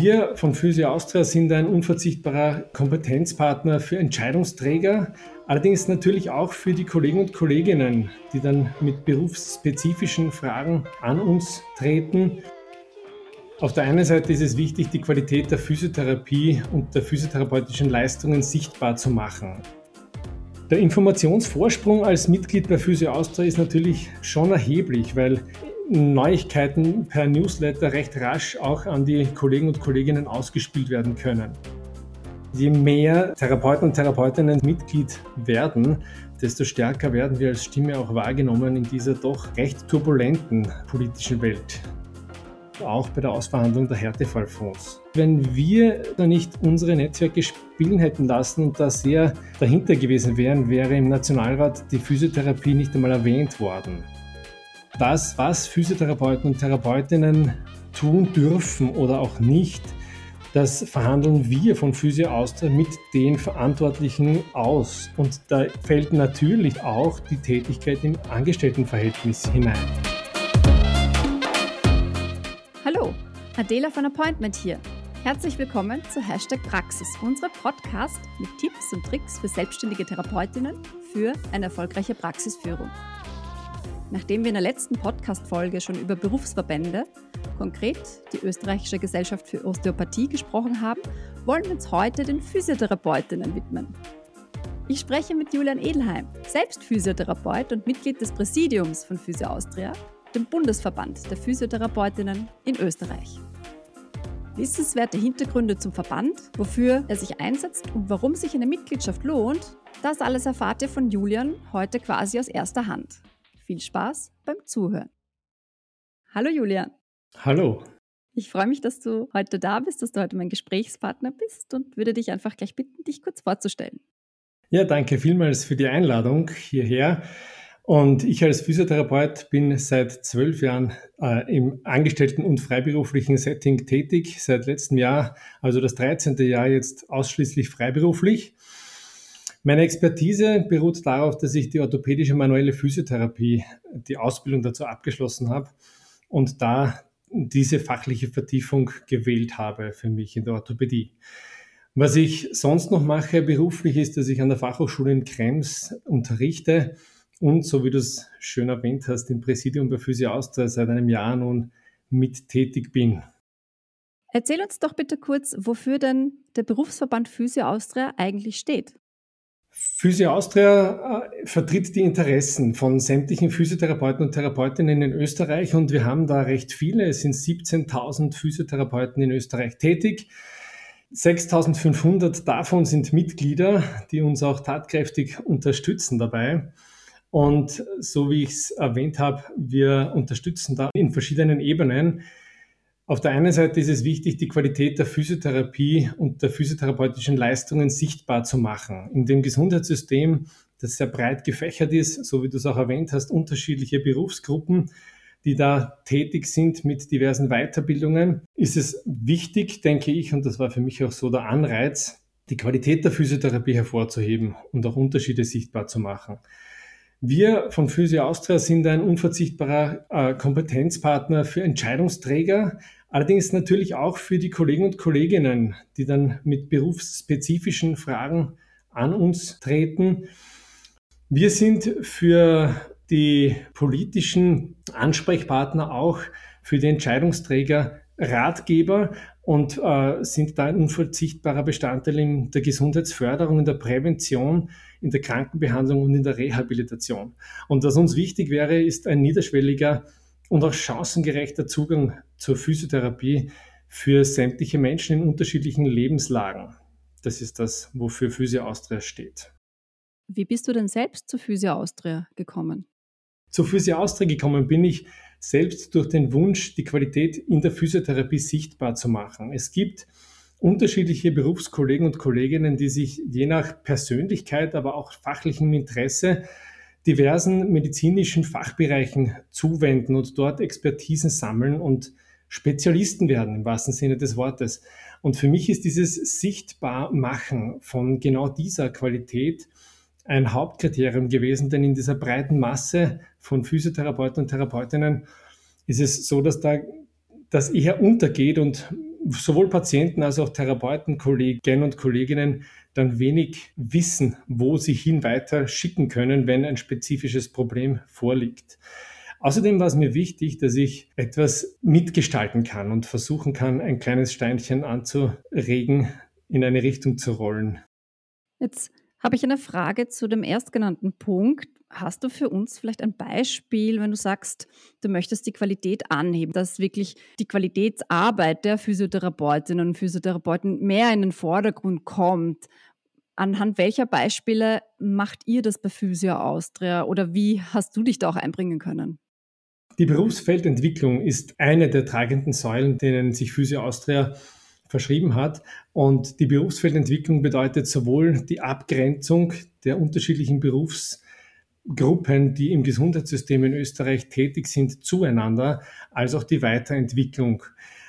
Wir von Physio Austria sind ein unverzichtbarer Kompetenzpartner für Entscheidungsträger, allerdings natürlich auch für die Kollegen und Kolleginnen, die dann mit berufsspezifischen Fragen an uns treten. Auf der einen Seite ist es wichtig, die Qualität der Physiotherapie und der physiotherapeutischen Leistungen sichtbar zu machen. Der Informationsvorsprung als Mitglied bei Physio Austria ist natürlich schon erheblich, weil Neuigkeiten per Newsletter recht rasch auch an die Kollegen und Kolleginnen ausgespielt werden können. Je mehr Therapeuten und Therapeutinnen Mitglied werden, desto stärker werden wir als Stimme auch wahrgenommen in dieser doch recht turbulenten politischen Welt. Auch bei der Ausverhandlung der Härtefallfonds. Wenn wir da nicht unsere Netzwerke spielen hätten lassen und da sehr dahinter gewesen wären, wäre im Nationalrat die Physiotherapie nicht einmal erwähnt worden. Das, was Physiotherapeuten und Therapeutinnen tun dürfen oder auch nicht, das verhandeln wir von Physio Austria mit den Verantwortlichen aus. Und da fällt natürlich auch die Tätigkeit im Angestelltenverhältnis hinein. Hallo, Adela von Appointment hier. Herzlich willkommen zu #Praxis, unserem Podcast mit Tipps und Tricks für selbstständige Therapeutinnen für eine erfolgreiche Praxisführung. Nachdem wir in der letzten Podcast-Folge schon über Berufsverbände, konkret die Österreichische Gesellschaft für Osteopathie, gesprochen haben, wollen wir uns heute den Physiotherapeutinnen widmen. Ich spreche mit Julian Edelheim, selbst Physiotherapeut und Mitglied des Präsidiums von Physio Austria, dem Bundesverband der Physiotherapeutinnen in Österreich. Wissenswerte Hintergründe zum Verband, wofür er sich einsetzt und warum sich eine Mitgliedschaft lohnt, das alles erfahrt ihr von Julian heute quasi aus erster Hand. Viel Spaß beim Zuhören. Hallo Julian. Hallo. Ich freue mich, dass du heute da bist, dass du heute mein Gesprächspartner bist und würde dich einfach gleich bitten, dich kurz vorzustellen. Ja, danke vielmals für die Einladung hierher. Und ich als Physiotherapeut bin seit 12 Jahren im Angestellten- und freiberuflichen Setting tätig. Seit letztem Jahr, also das 13. Jahr jetzt ausschließlich freiberuflich. Meine Expertise beruht darauf, dass ich die orthopädische manuelle Physiotherapie, die Ausbildung dazu abgeschlossen habe und da diese fachliche Vertiefung gewählt habe für mich in der Orthopädie. Was ich sonst noch mache beruflich ist, dass ich an der Fachhochschule in Krems unterrichte und, so wie du es schön erwähnt hast, im Präsidium bei Physio Austria seit einem Jahr nun mit tätig bin. Erzähl uns doch bitte kurz, wofür denn der Berufsverband Physio Austria eigentlich steht. Physio Austria vertritt die Interessen von sämtlichen Physiotherapeuten und Therapeutinnen in Österreich und wir haben da recht viele. Es sind 17.000 Physiotherapeuten in Österreich tätig. 6.500 davon sind Mitglieder, die uns auch tatkräftig unterstützen dabei. Und so wie ich es erwähnt habe, wir unterstützen da in verschiedenen Ebenen. Auf der einen Seite ist es wichtig, die Qualität der Physiotherapie und der physiotherapeutischen Leistungen sichtbar zu machen. In dem Gesundheitssystem, das sehr breit gefächert ist, so wie du es auch erwähnt hast, unterschiedliche Berufsgruppen, die da tätig sind mit diversen Weiterbildungen, ist es wichtig, denke ich, und das war für mich auch so der Anreiz, die Qualität der Physiotherapie hervorzuheben und auch Unterschiede sichtbar zu machen. Wir von Physio Austria sind ein unverzichtbarer Kompetenzpartner für Entscheidungsträger, allerdings natürlich auch für die Kollegen und Kolleginnen, die dann mit berufsspezifischen Fragen an uns treten. Wir sind für die politischen Ansprechpartner auch für die Entscheidungsträger Ratgeber und sind da ein unverzichtbarer Bestandteil in der Gesundheitsförderung, in der Prävention, in der Krankenbehandlung und in der Rehabilitation. Und was uns wichtig wäre, ist ein niederschwelliger und auch chancengerechter Zugang zur Physiotherapie für sämtliche Menschen in unterschiedlichen Lebenslagen. Das ist das, wofür Physio Austria steht. Wie bist du denn selbst zu Physio Austria gekommen? Zu Physio Austria gekommen bin ich selbst durch den Wunsch, die Qualität in der Physiotherapie sichtbar zu machen. Es gibt unterschiedliche Berufskollegen und Kolleginnen, die sich je nach Persönlichkeit, aber auch fachlichem Interesse diversen medizinischen Fachbereichen zuwenden und dort Expertisen sammeln und Spezialisten werden, im wahrsten Sinne des Wortes. Und für mich ist dieses Sichtbarmachen von genau dieser Qualität ein Hauptkriterium gewesen, denn in dieser breiten Masse von Physiotherapeuten und Therapeutinnen ist es so, dass da das eher untergeht und sowohl Patienten als auch Therapeuten, Kolleginnen und Kolleginnen dann wenig wissen, wo sie hin weiter schicken können, wenn ein spezifisches Problem vorliegt. Außerdem war es mir wichtig, dass ich etwas mitgestalten kann und versuchen kann, ein kleines Steinchen anzuregen, in eine Richtung zu rollen. Jetzt habe ich eine Frage zu dem erstgenannten Punkt. Hast du für uns vielleicht ein Beispiel, wenn du sagst, du möchtest die Qualität anheben, dass wirklich die Qualitätsarbeit der Physiotherapeutinnen und Physiotherapeuten mehr in den Vordergrund kommt? Anhand welcher Beispiele macht ihr das bei Physio Austria oder wie hast du dich da auch einbringen können? Die Berufsfeldentwicklung ist eine der tragenden Säulen, denen sich Physio Austria verschrieben hat. Und die Berufsfeldentwicklung bedeutet sowohl die Abgrenzung der unterschiedlichen Berufsgruppen, die im Gesundheitssystem in Österreich tätig sind, zueinander, als auch die Weiterentwicklung.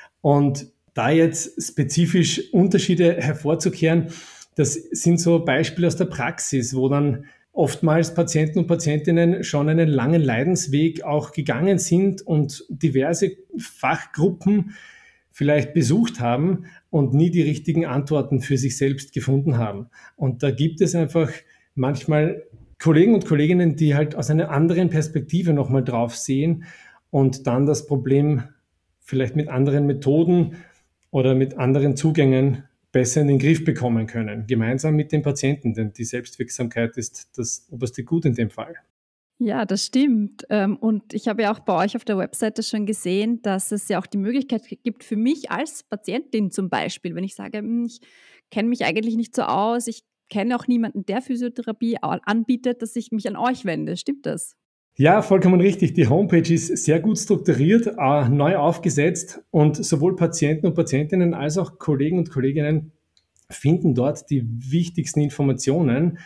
Und da jetzt spezifisch Unterschiede hervorzukehren, das sind so Beispiele aus der Praxis, wo dann oftmals Patienten und Patientinnen schon einen langen Leidensweg auch gegangen sind und diverse Fachgruppen vielleicht besucht haben und nie die richtigen Antworten für sich selbst gefunden haben. Und da gibt es einfach manchmal Kollegen und Kolleginnen, die halt aus einer anderen Perspektive nochmal drauf sehen und dann das Problem vielleicht mit anderen Methoden oder mit anderen Zugängen besser in den Griff bekommen können, gemeinsam mit dem Patienten, denn die Selbstwirksamkeit ist das oberste Gut in dem Fall. Ja, das stimmt. Und ich habe ja auch bei euch auf der Webseite schon gesehen, dass es ja auch die Möglichkeit gibt für mich als Patientin zum Beispiel, wenn ich sage, ich kenne mich eigentlich nicht so aus, ich kenne auch niemanden, der Physiotherapie anbietet, dass ich mich an euch wende. Stimmt das? Ja, vollkommen richtig. Die Homepage ist sehr gut strukturiert, neu aufgesetzt und sowohl Patienten und Patientinnen als auch Kollegen und Kolleginnen finden dort die wichtigsten Informationen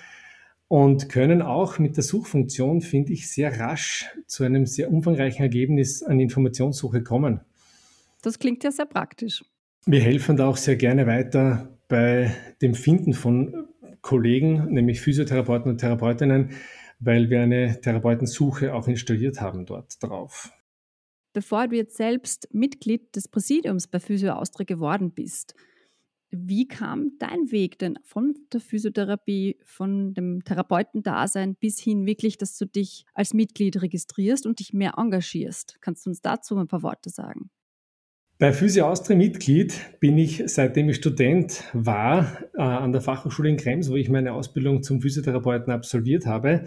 und können auch mit der Suchfunktion, finde ich, sehr rasch zu einem sehr umfangreichen Ergebnis an Informationssuche kommen. Das klingt ja sehr praktisch. Wir helfen da auch sehr gerne weiter bei dem Finden von Kollegen, nämlich Physiotherapeuten und Therapeutinnen, weil wir eine Therapeutensuche auch installiert haben dort drauf. Bevor du jetzt selbst Mitglied des Präsidiums bei Physio Austria geworden bist, wie kam dein Weg denn von der Physiotherapie, von dem Therapeutendasein bis hin wirklich, dass du dich als Mitglied registrierst und dich mehr engagierst? Kannst du uns dazu ein paar Worte sagen? Bei Physio Austria Mitglied bin ich, seitdem ich Student war, an der Fachhochschule in Krems, wo ich meine Ausbildung zum Physiotherapeuten absolviert habe.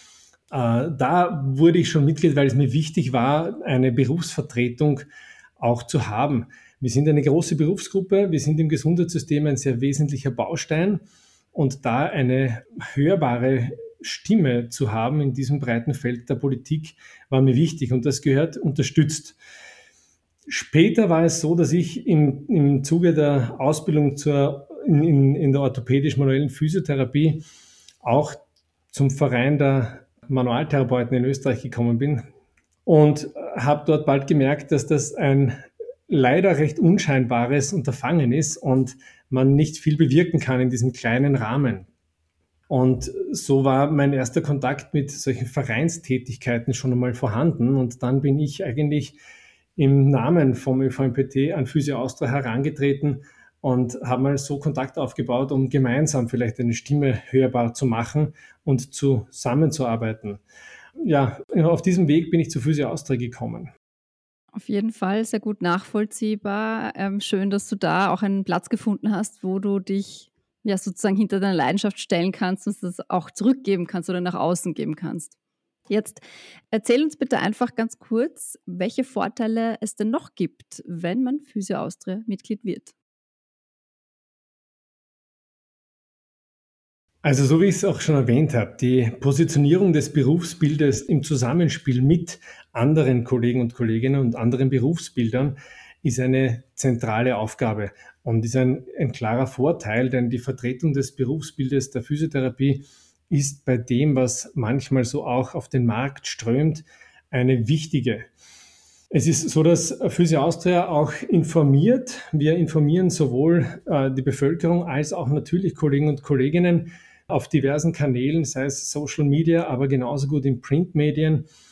Da wurde ich schon Mitglied, weil es mir wichtig war, eine Berufsvertretung auch zu haben. Wir sind eine große Berufsgruppe, wir sind im Gesundheitssystem ein sehr wesentlicher Baustein und da eine hörbare Stimme zu haben in diesem breiten Feld der Politik war mir wichtig und das gehört unterstützt. Später war es so, dass ich im Zuge der Ausbildung in der orthopädisch-manuellen Physiotherapie auch zum Verein der Manualtherapeuten in Österreich gekommen bin und habe dort bald gemerkt, dass das ein leider recht unscheinbares Unterfangen ist und man nicht viel bewirken kann in diesem kleinen Rahmen. Und so war mein erster Kontakt mit solchen Vereinstätigkeiten schon einmal vorhanden. Und dann bin ich eigentlich im Namen vom ÖVMPT an Physio Austria herangetreten und habe mal so Kontakt aufgebaut, um gemeinsam vielleicht eine Stimme hörbar zu machen und zusammenzuarbeiten. Ja, auf diesem Weg bin ich zu Physio Austria gekommen. Auf jeden Fall sehr gut nachvollziehbar. Schön, dass du da auch einen Platz gefunden hast, wo du dich ja sozusagen hinter deine Leidenschaft stellen kannst und das auch zurückgeben kannst oder nach außen geben kannst. Jetzt erzähl uns bitte einfach ganz kurz, welche Vorteile es denn noch gibt, wenn man Physio Austria Mitglied wird. Also so wie ich es auch schon erwähnt habe, die Positionierung des Berufsbildes im Zusammenspiel mit anderen Kollegen und Kolleginnen und anderen Berufsbildern ist eine zentrale Aufgabe und ist ein klarer Vorteil, denn die Vertretung des Berufsbildes der Physiotherapie ist bei dem, was manchmal so auch auf den Markt strömt, eine wichtige. Es ist so, dass Physio Austria auch informiert. Wir informieren sowohl die Bevölkerung als auch natürlich Kollegen und Kolleginnen auf diversen Kanälen, sei es Social Media, aber genauso gut in Printmedien,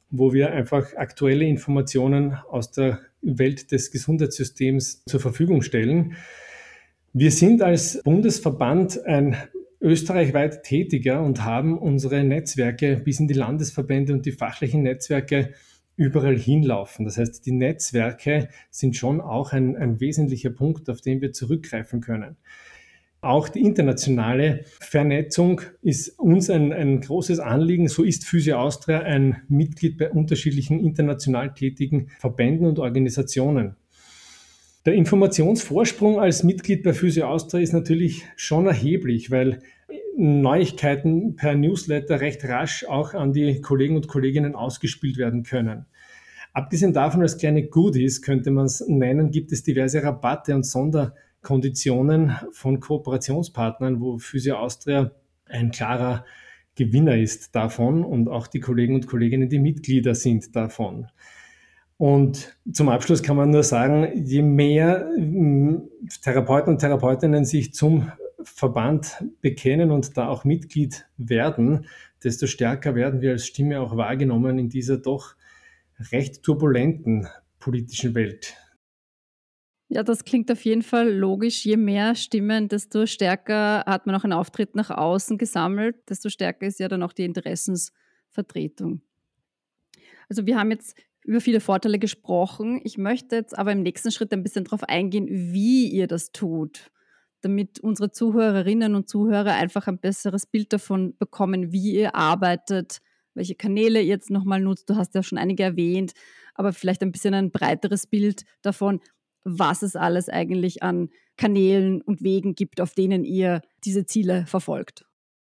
wo wir einfach aktuelle Informationen aus der Welt des Gesundheitssystems zur Verfügung stellen. Wir sind als Bundesverband ein österreichweit tätiger und haben unsere Netzwerke bis in die Landesverbände und die fachlichen Netzwerke überall hinlaufen. Das heißt, die Netzwerke sind schon auch ein wesentlicher Punkt, auf den wir zurückgreifen können. Auch die internationale Vernetzung ist uns ein großes Anliegen. So ist Physio Austria ein Mitglied bei unterschiedlichen international tätigen Verbänden und Organisationen. Der Informationsvorsprung als Mitglied bei Physio Austria ist natürlich schon erheblich, weil Neuigkeiten per Newsletter recht rasch auch an die Kollegen und Kolleginnen ausgespielt werden können. Abgesehen davon, als kleine Goodies könnte man es nennen, gibt es diverse Rabatte und Sonderkonditionen von Kooperationspartnern, wo Physio Austria ein klarer Gewinner ist davon und auch die Kollegen und Kolleginnen, die Mitglieder sind davon. Und zum Abschluss kann man nur sagen, je mehr Therapeuten und Therapeutinnen sich zum Verband bekennen und da auch Mitglied werden, desto stärker werden wir als Stimme auch wahrgenommen in dieser doch recht turbulenten politischen Welt. Ja, das klingt auf jeden Fall logisch. Je mehr Stimmen, desto stärker hat man auch einen Auftritt nach außen gesammelt, desto stärker ist ja dann auch die Interessensvertretung. Also wir haben jetzt über viele Vorteile gesprochen. Ich möchte jetzt aber im nächsten Schritt ein bisschen darauf eingehen, wie ihr das tut, damit unsere Zuhörerinnen und Zuhörer einfach ein besseres Bild davon bekommen, wie ihr arbeitet, welche Kanäle ihr jetzt nochmal nutzt. Du hast ja schon einige erwähnt, aber vielleicht ein bisschen ein breiteres Bild davon, was es alles eigentlich an Kanälen und Wegen gibt, auf denen ihr diese Ziele verfolgt.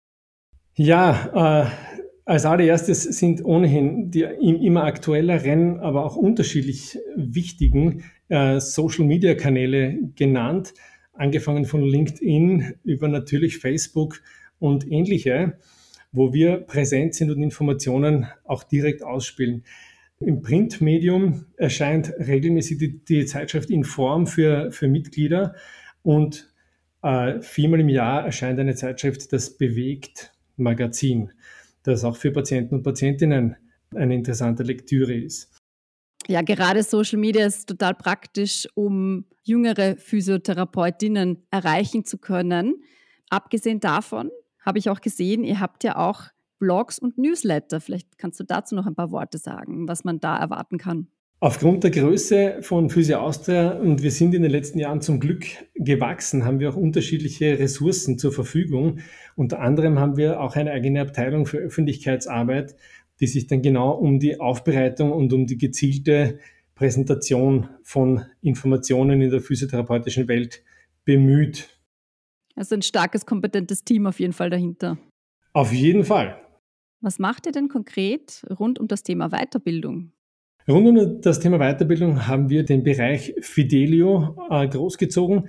Ja, als allererstes sind ohnehin die immer aktuelleren, aber auch unterschiedlich wichtigen Social-Media-Kanäle genannt, angefangen von LinkedIn über natürlich Facebook und ähnliche, wo wir präsent sind und Informationen auch direkt ausspielen. Im Printmedium erscheint regelmäßig die Zeitschrift Inform für Mitglieder und viermal im Jahr erscheint eine Zeitschrift, das Bewegt Magazin, das auch für Patienten und Patientinnen eine interessante Lektüre ist. Ja, gerade Social Media ist total praktisch, um jüngere Physiotherapeutinnen erreichen zu können. Abgesehen davon habe ich auch gesehen, ihr habt ja auch Blogs und Newsletter. Vielleicht kannst du dazu noch ein paar Worte sagen, was man da erwarten kann. Aufgrund der Größe von Physio Austria, und wir sind in den letzten Jahren zum Glück gewachsen, haben wir auch unterschiedliche Ressourcen zur Verfügung. Unter anderem haben wir auch eine eigene Abteilung für Öffentlichkeitsarbeit, die sich dann genau um die Aufbereitung und um die gezielte Präsentation von Informationen in der physiotherapeutischen Welt bemüht. Also ein starkes, kompetentes Team auf jeden Fall dahinter. Auf jeden Fall. Was macht ihr denn konkret rund um das Thema Weiterbildung? Rund um das Thema Weiterbildung haben wir den Bereich Fidelio großgezogen,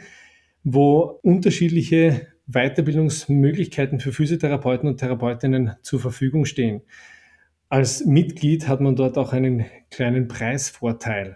wo unterschiedliche Weiterbildungsmöglichkeiten für Physiotherapeuten und Therapeutinnen zur Verfügung stehen. Als Mitglied hat man dort auch einen kleinen Preisvorteil.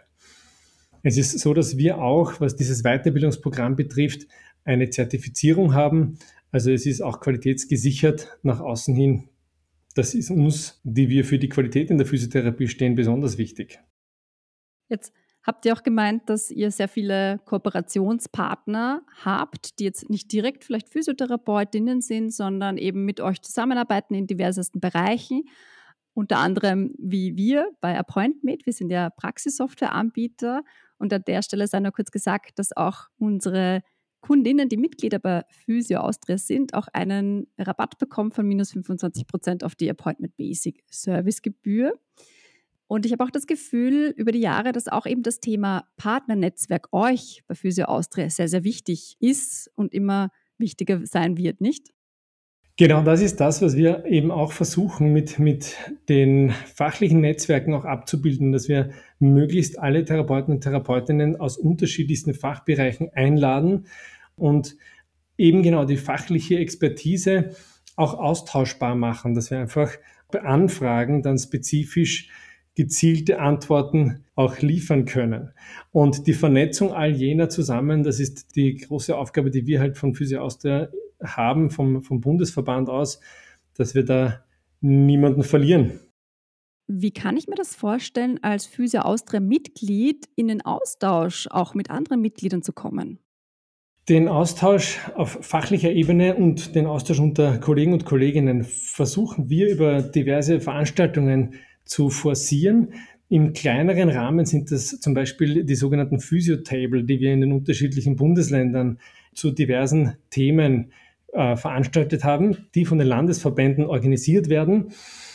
Es ist so, dass wir auch, was dieses Weiterbildungsprogramm betrifft, eine Zertifizierung haben. Also es ist auch qualitätsgesichert nach außen hin. Das ist uns, die wir für die Qualität in der Physiotherapie stehen, besonders wichtig. Jetzt habt ihr auch gemeint, dass ihr sehr viele Kooperationspartner habt, die jetzt nicht direkt vielleicht Physiotherapeutinnen sind, sondern eben mit euch zusammenarbeiten in diversesten Bereichen. Unter anderem wie wir bei AppointMed. Wir sind ja Praxissoftwareanbieter und an der Stelle sei nur kurz gesagt, dass auch unsere Kundinnen, die Mitglieder bei Physio Austria sind, auch einen Rabatt bekommen von minus 25% auf die Appointment Basic Servicegebühr. Und ich habe auch das Gefühl über die Jahre, dass auch eben das Thema Partnernetzwerk euch bei Physio Austria sehr, sehr wichtig ist und immer wichtiger sein wird, nicht? Genau, das ist das, was wir eben auch versuchen, mit den fachlichen Netzwerken auch abzubilden, dass wir möglichst alle Therapeuten und Therapeutinnen aus unterschiedlichsten Fachbereichen einladen und eben genau die fachliche Expertise auch austauschbar machen, dass wir einfach bei Anfragen dann spezifisch gezielte Antworten auch liefern können. Und die Vernetzung all jener zusammen, das ist die große Aufgabe, die wir halt von Physio Austria haben, vom Bundesverband aus, dass wir da niemanden verlieren. Wie kann ich mir das vorstellen, als Physio Austria-Mitglied in den Austausch auch mit anderen Mitgliedern zu kommen? Den Austausch auf fachlicher Ebene und den Austausch unter Kollegen und Kolleginnen versuchen wir über diverse Veranstaltungen zu forcieren. Im kleineren Rahmen sind das zum Beispiel die sogenannten Physio-Table, die wir in den unterschiedlichen Bundesländern zu diversen Themen veranstaltet haben, die von den Landesverbänden organisiert werden.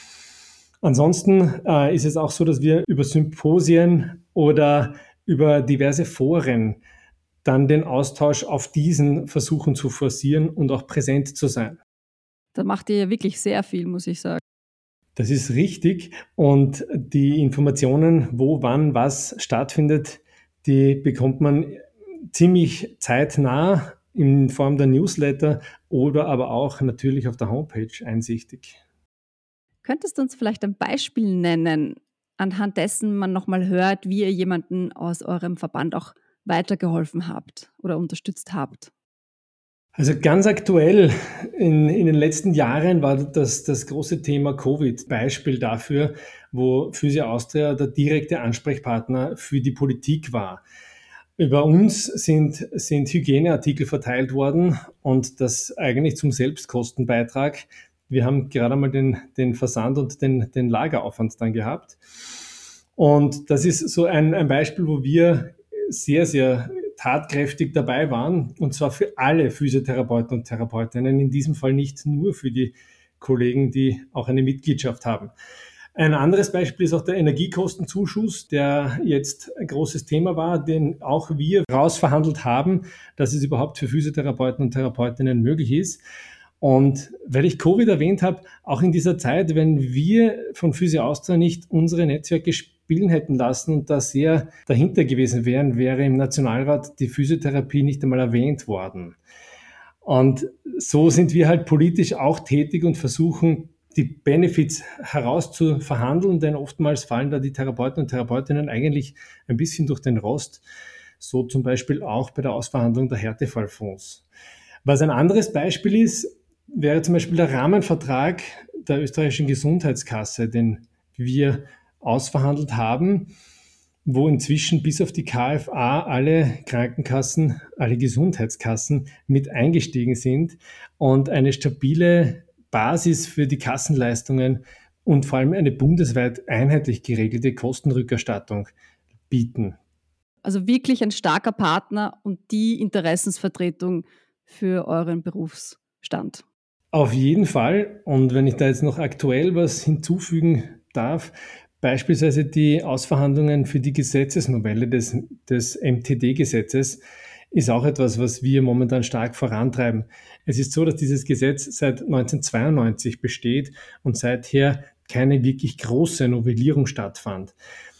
Ansonsten ist es auch so, dass wir über Symposien oder über diverse Foren dann den Austausch auf diesen versuchen zu forcieren und auch präsent zu sein. Da macht ihr ja wirklich sehr viel, muss ich sagen. Das ist richtig und die Informationen, wo, wann, was stattfindet, die bekommt man ziemlich zeitnah in Form der Newsletter oder aber auch natürlich auf der Homepage einsichtig. Könntest du uns vielleicht ein Beispiel nennen, anhand dessen man nochmal hört, wie ihr jemanden aus eurem Verband auch weitergeholfen habt oder unterstützt habt? Also ganz aktuell in den letzten Jahren war das große Thema Covid Beispiel dafür, wo Physio Austria der direkte Ansprechpartner für die Politik war. Über uns sind Hygieneartikel verteilt worden und das eigentlich zum Selbstkostenbeitrag. Wir haben gerade mal den Versand und den Lageraufwand dann gehabt. Und das ist so ein Beispiel, wo wir sehr, sehr tatkräftig dabei waren, und zwar für alle Physiotherapeuten und Therapeutinnen, in diesem Fall nicht nur für die Kollegen, die auch eine Mitgliedschaft haben. Ein anderes Beispiel ist auch der Energiekostenzuschuss, der jetzt ein großes Thema war, den auch wir rausverhandelt haben, dass es überhaupt für Physiotherapeuten und Therapeutinnen möglich ist. Und weil ich Covid erwähnt habe, auch in dieser Zeit, wenn wir von Physio Austria nicht unsere Netzwerke spielen hätten lassen und da sehr dahinter gewesen wären, wäre im Nationalrat die Physiotherapie nicht einmal erwähnt worden. Und so sind wir halt politisch auch tätig und versuchen, die Benefits herauszuverhandeln, denn oftmals fallen da die Therapeuten und Therapeutinnen eigentlich ein bisschen durch den Rost, so zum Beispiel auch bei der Ausverhandlung der Härtefallfonds. Was ein anderes Beispiel ist, wäre zum Beispiel der Rahmenvertrag der österreichischen Gesundheitskasse, den wir ausverhandelt haben, wo inzwischen bis auf die KFA alle Krankenkassen, alle Gesundheitskassen mit eingestiegen sind und eine stabile Basis für die Kassenleistungen und vor allem eine bundesweit einheitlich geregelte Kostenrückerstattung bieten. Also wirklich ein starker Partner und die Interessensvertretung für euren Berufsstand. Auf jeden Fall. Und wenn ich da jetzt noch aktuell was hinzufügen darf, beispielsweise die Ausverhandlungen für die Gesetzesnovelle des MTD-Gesetzes ist auch etwas, was wir momentan stark vorantreiben. Es ist so, dass dieses Gesetz seit 1992 besteht und seither keine wirklich große Novellierung stattfand.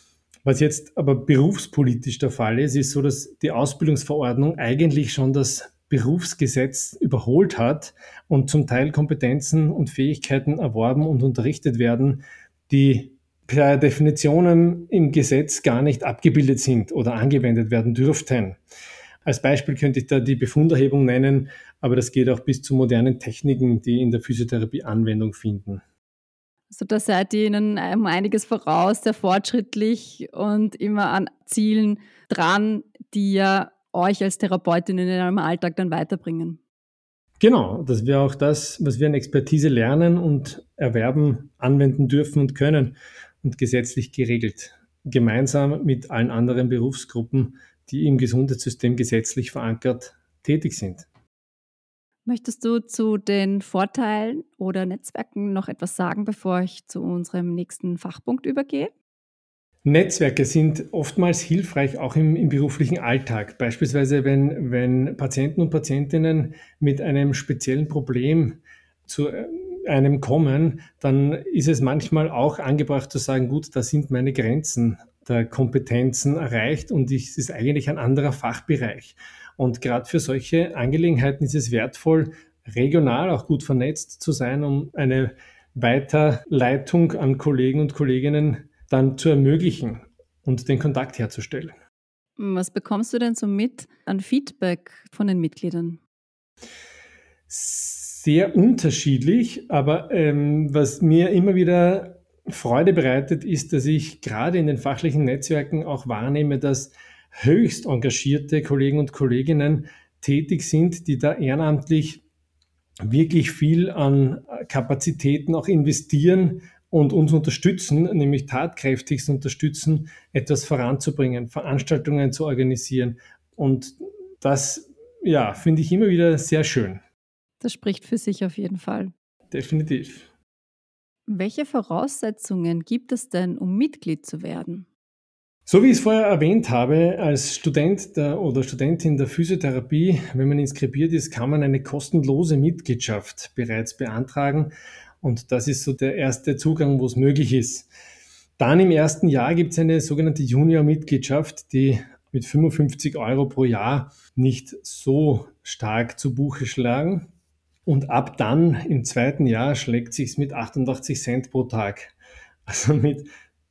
Was jetzt aber berufspolitisch der Fall ist, ist so, dass die Ausbildungsverordnung eigentlich schon das Berufsgesetz überholt hat und zum Teil Kompetenzen und Fähigkeiten erworben und unterrichtet werden, die per Definition im Gesetz gar nicht abgebildet sind oder angewendet werden dürften. Als Beispiel könnte ich da die Befunderhebung nennen, aber das geht auch bis zu modernen Techniken, die in der Physiotherapie Anwendung finden. Also da seid ihr ihnen um einiges voraus, sehr fortschrittlich und immer an Zielen dran, die ja euch als Therapeutinnen in eurem Alltag dann weiterbringen. Genau, das wäre auch das, was wir an Expertise lernen und erwerben, anwenden dürfen und können und gesetzlich geregelt. Gemeinsam mit allen anderen Berufsgruppen, die im Gesundheitssystem gesetzlich verankert tätig sind. Möchtest du zu den Vorteilen oder Netzwerken noch etwas sagen, bevor ich zu unserem nächsten Fachpunkt übergehe? Netzwerke sind oftmals hilfreich, auch im beruflichen Alltag. Beispielsweise, wenn Patienten und Patientinnen mit einem speziellen Problem zu einem kommen, dann ist es manchmal auch angebracht zu sagen, gut, da sind meine Grenzen der Kompetenzen erreicht und es ist eigentlich ein anderer Fachbereich. Und gerade für solche Angelegenheiten ist es wertvoll, regional auch gut vernetzt zu sein, um eine Weiterleitung an Kollegen und Kolleginnen dann zu ermöglichen und den Kontakt herzustellen. Was bekommst du denn so mit an Feedback von den Mitgliedern? Sehr unterschiedlich, aber was mir immer wieder Freude bereitet, ist, dass ich gerade in den fachlichen Netzwerken auch wahrnehme, dass höchst engagierte Kollegen und Kolleginnen tätig sind, die da ehrenamtlich wirklich viel an Kapazitäten auch investieren und uns unterstützen, nämlich tatkräftigst unterstützen, etwas voranzubringen, Veranstaltungen zu organisieren. Und das, ja, finde ich immer wieder sehr schön. Das spricht für sich auf jeden Fall. Definitiv. Welche Voraussetzungen gibt es denn, um Mitglied zu werden? So wie ich es vorher erwähnt habe, als Student oder Studentin der Physiotherapie, wenn man inskribiert ist, kann man eine kostenlose Mitgliedschaft bereits beantragen. Und das ist so der erste Zugang, wo es möglich ist. Dann im ersten Jahr gibt es eine sogenannte Junior-Mitgliedschaft, die mit 55 € pro Jahr nicht so stark zu Buche schlagen. Und ab dann im zweiten Jahr schlägt sich's mit 88 Cent pro Tag, also mit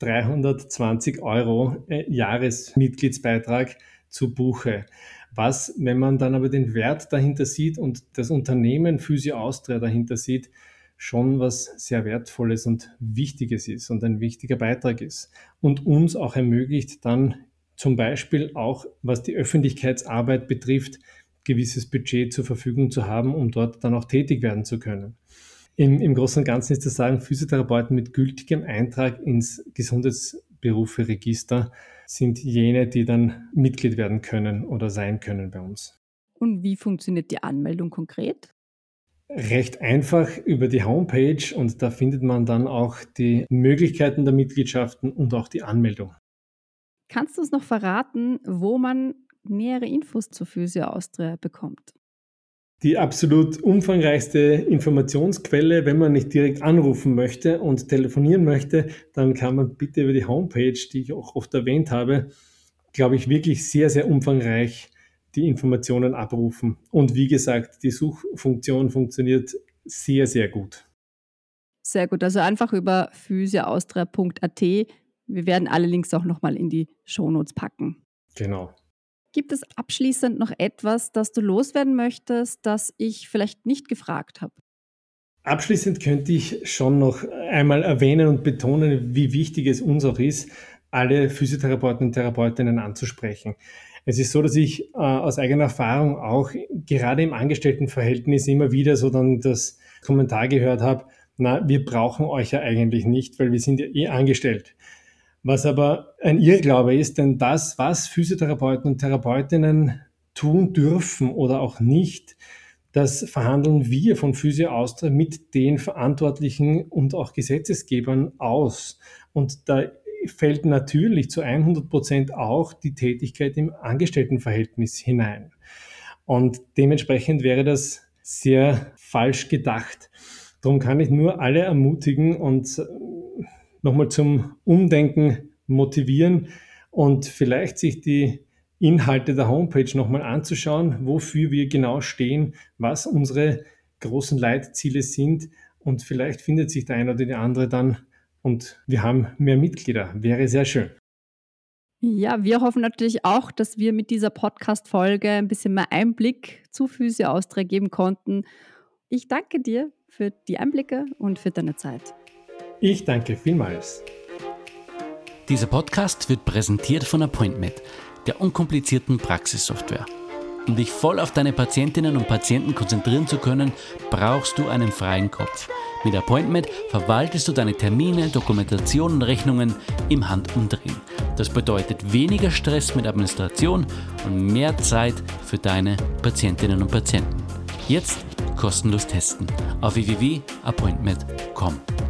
320 € Jahresmitgliedsbeitrag zu Buche. Was, wenn man dann aber den Wert dahinter sieht und das Unternehmen Physio Austria dahinter sieht, schon was sehr Wertvolles und Wichtiges ist und ein wichtiger Beitrag ist und uns auch ermöglicht, dann zum Beispiel auch, was die Öffentlichkeitsarbeit betrifft, gewisses Budget zur Verfügung zu haben, um dort dann auch tätig werden zu können. Im Großen und Ganzen ist zu sagen, Physiotherapeuten mit gültigem Eintrag ins Gesundheitsberufe-Register sind jene, die dann Mitglied werden können oder sein können bei uns. Und wie funktioniert die Anmeldung konkret? Recht einfach über die Homepage und da findet man dann auch die Möglichkeiten der Mitgliedschaften und auch die Anmeldung. Kannst du uns noch verraten, wo man nähere Infos zu Physio Austria bekommt? Die absolut umfangreichste Informationsquelle, wenn man nicht direkt anrufen möchte und telefonieren möchte, dann kann man bitte über die Homepage, die ich auch oft erwähnt habe, glaube ich, wirklich sehr, sehr umfangreich die Informationen abrufen. Und wie gesagt, die Suchfunktion funktioniert sehr, sehr gut. Sehr gut, also einfach über physioaustria.at. Wir werden alle Links auch nochmal in die Shownotes packen. Genau. Gibt es abschließend noch etwas, das du loswerden möchtest, das ich vielleicht nicht gefragt habe? Abschließend könnte ich schon noch einmal erwähnen und betonen, wie wichtig es uns auch ist, alle Physiotherapeuten und Therapeutinnen anzusprechen. Es ist so, dass ich aus eigener Erfahrung auch gerade im Angestelltenverhältnis immer wieder so dann das Kommentar gehört habe, na, wir brauchen euch ja eigentlich nicht, weil wir sind ja eh angestellt. Was aber ein Irrglaube ist, denn das, was Physiotherapeuten und Therapeutinnen tun dürfen oder auch nicht, das verhandeln wir von Physio Austria mit den Verantwortlichen und auch Gesetzesgebern aus. Und da fällt natürlich zu 100% auch die Tätigkeit im Angestelltenverhältnis hinein. Und dementsprechend wäre das sehr falsch gedacht. Darum kann ich nur alle ermutigen und nochmal zum Umdenken motivieren und vielleicht sich die Inhalte der Homepage nochmal anzuschauen, wofür wir genau stehen, was unsere großen Leitziele sind und vielleicht findet sich der eine oder die andere dann und wir haben mehr Mitglieder. Wäre sehr schön. Ja, wir hoffen natürlich auch, dass wir mit dieser Podcast-Folge ein bisschen mehr Einblick zu Physio Austria geben konnten. Ich danke dir für die Einblicke und für deine Zeit. Ich danke vielmals. Dieser Podcast wird präsentiert von Appointmed, der unkomplizierten Praxissoftware. Um dich voll auf deine Patientinnen und Patienten konzentrieren zu können, brauchst du einen freien Kopf. Mit Appointmed verwaltest du deine Termine, Dokumentation und Rechnungen im Handumdrehen. Das bedeutet weniger Stress mit Administration und mehr Zeit für deine Patientinnen und Patienten. Jetzt kostenlos testen auf www.appointmed.com.